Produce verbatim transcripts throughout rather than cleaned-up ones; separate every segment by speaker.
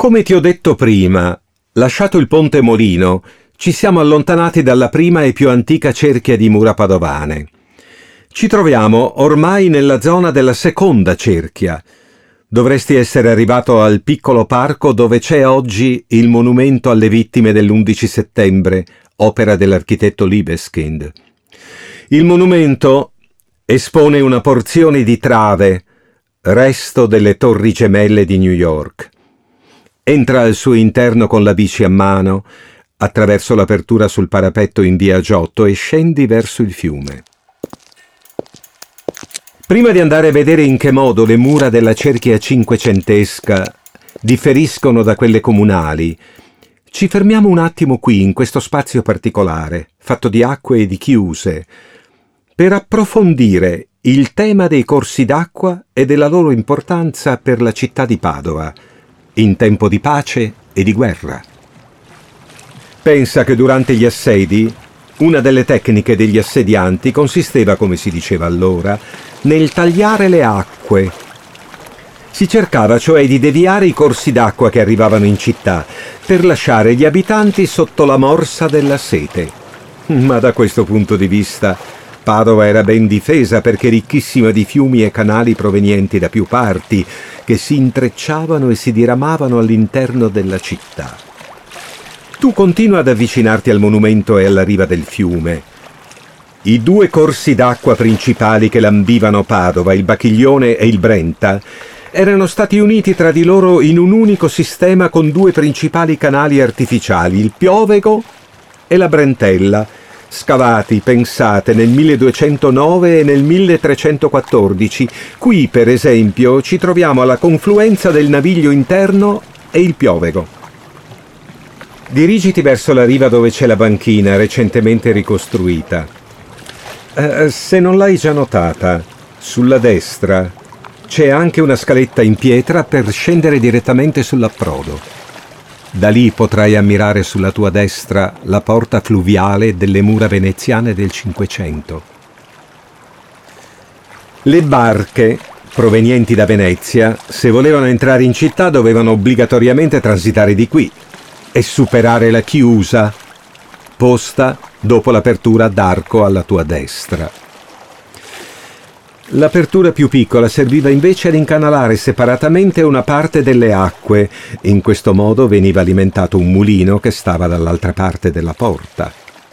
Speaker 1: Come ti ho detto prima, lasciato il ponte Molino, ci siamo allontanati dalla prima e più antica cerchia di mura padovane. Ci troviamo ormai nella zona della seconda cerchia. Dovresti essere arrivato al piccolo parco dove c'è oggi il monumento alle vittime dell'undici settembre, opera dell'architetto Libeskind. Il monumento espone una porzione di trave, resto delle Torri Gemelle di New York. Entra al suo interno con la bici a mano, attraverso l'apertura sul parapetto in via Giotto e scendi verso il fiume. Prima di andare a vedere in che modo le mura della cerchia cinquecentesca differiscono da quelle comunali, ci fermiamo un attimo qui, in questo spazio particolare, fatto di acque e di chiuse, per approfondire il tema dei corsi d'acqua e della loro importanza per la città di Padova, in tempo di pace e di guerra. Pensa che durante gli assedi, una delle tecniche degli assedianti consisteva, come si diceva allora, nel tagliare le acque. Si cercava cioè di deviare i corsi d'acqua che arrivavano in città per lasciare gli abitanti sotto la morsa della sete. Ma da questo punto di vista Padova era ben difesa perché ricchissima di fiumi e canali provenienti da più parti che si intrecciavano e si diramavano all'interno della città. Tu continua ad avvicinarti al monumento e alla riva del fiume. I due corsi d'acqua principali che lambivano Padova, il Bacchiglione e il Brenta, erano stati uniti tra di loro in un unico sistema con due principali canali artificiali, il Piovego e la Brentella, scavati, pensate, nel milleduecentonove e nel milletrecentoquattordici. Qui, per esempio, ci troviamo alla confluenza del Naviglio Interno e il Piovego. Dirigiti verso la riva dove c'è la banchina, recentemente ricostruita. Eh, se non l'hai già notata, sulla destra c'è anche una scaletta in pietra per scendere direttamente sull'approdo. Da lì potrai ammirare sulla tua destra la porta fluviale delle mura veneziane del Cinquecento. Le barche provenienti da Venezia, se volevano entrare in città, dovevano obbligatoriamente transitare di qui e superare la chiusa posta dopo l'apertura d'arco alla tua destra. L'apertura più piccola serviva invece ad incanalare separatamente una parte delle acque. In questo modo veniva alimentato un mulino che stava dall'altra parte della porta.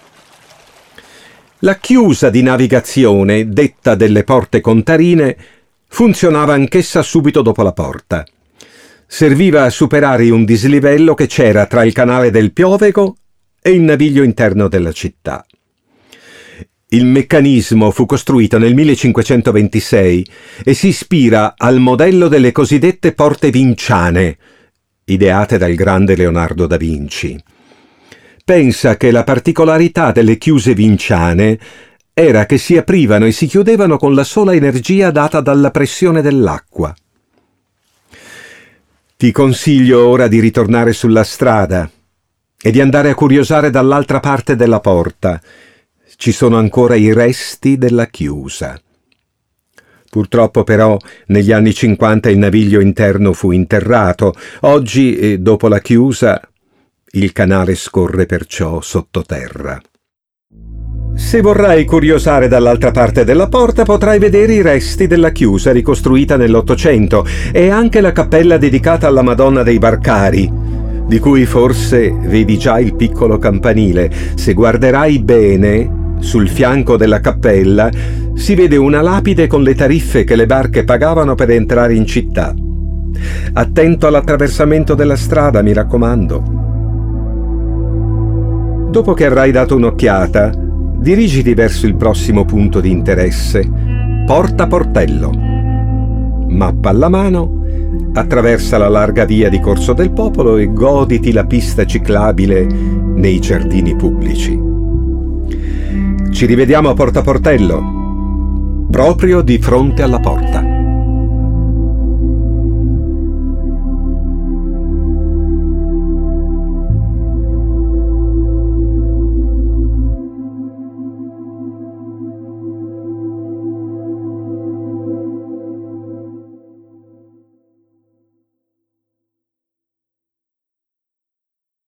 Speaker 1: La chiusa di navigazione, detta delle porte contarine, funzionava anch'essa subito dopo la porta. Serviva a superare un dislivello che c'era tra il canale del Piovego e il naviglio interno della città. Il meccanismo fu costruito nel millecinquecentoventisei e si ispira al modello delle cosiddette porte vinciane, ideate dal grande Leonardo da Vinci. Pensa che la particolarità delle chiuse vinciane era che si aprivano e si chiudevano con la sola energia data dalla pressione dell'acqua. Ti consiglio ora di ritornare sulla strada e di andare a curiosare dall'altra parte della porta. Ci sono ancora i resti della chiusa. Purtroppo però negli anni cinquanta il naviglio interno fu interrato. Oggi, dopo la chiusa, il canale scorre perciò sottoterra. Se vorrai curiosare dall'altra parte della porta potrai vedere i resti della chiusa ricostruita nell'Ottocento e anche la cappella dedicata alla Madonna dei Barcari, di cui forse vedi già il piccolo campanile. Se guarderai bene, sul fianco della cappella si vede una lapide con le tariffe che le barche pagavano per entrare in città. Attento all'attraversamento della strada, mi raccomando. Dopo che avrai dato un'occhiata, dirigiti verso il prossimo punto di interesse, Porta Portello. Mappa alla mano, attraversa la larga via di Corso del Popolo e goditi la pista ciclabile nei giardini pubblici. Ci rivediamo a Porta Portello, proprio di fronte alla porta.